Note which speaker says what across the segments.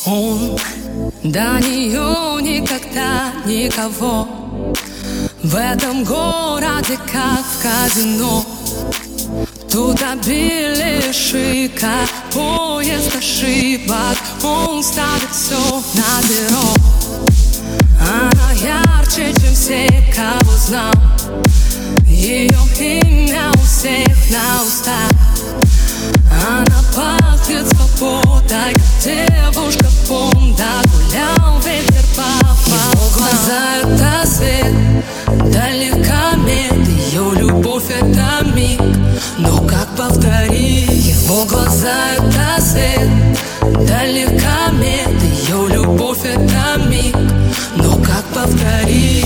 Speaker 1: Он до нее никогда никого. В этом городе как в казино. Тут обилие шика, поезд ошибок. Он ставит все на перо. Она ярче, чем все, кого знал. Ее имя у всех на устах. Она пахнет свободой, как девушка Бонда. Гулял ветер по волнам. Глаза — это свет, далекомет. Ее любовь — это миг, но как повторить? Его глаза — это свет, далекомет. Ее любовь — это миг, но как повторить?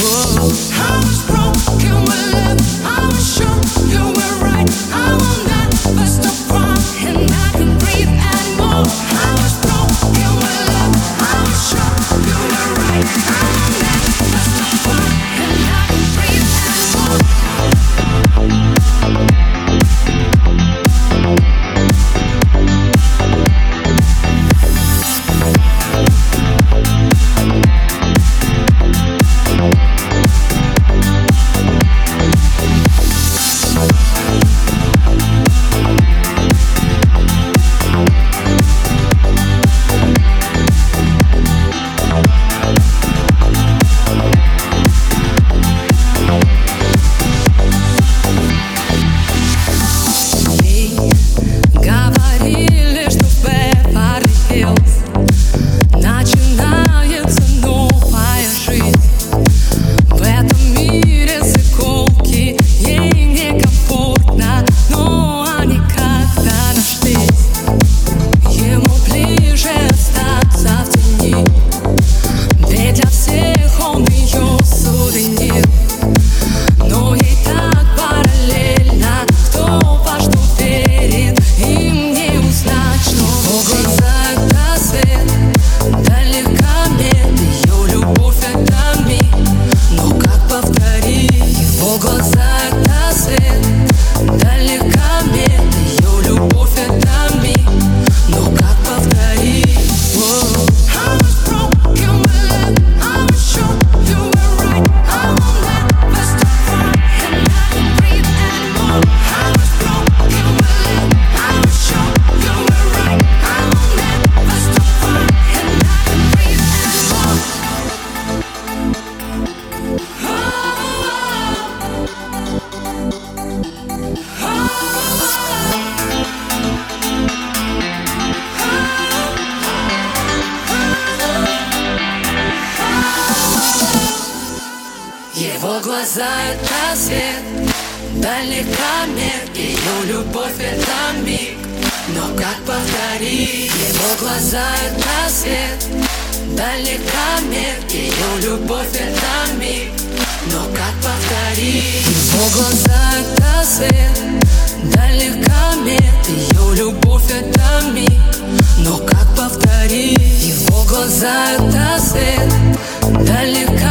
Speaker 1: Его глаза — это свет, далекомет. Ее любовь — это миг, но как повторить? Его глаза — это свет, далекомет. Ее любовь — это миг, но как повторить? Его глаза — это свет, далекомет. Ее любовь — это миг, но как повторить? Его глаза — это свет, далекомет.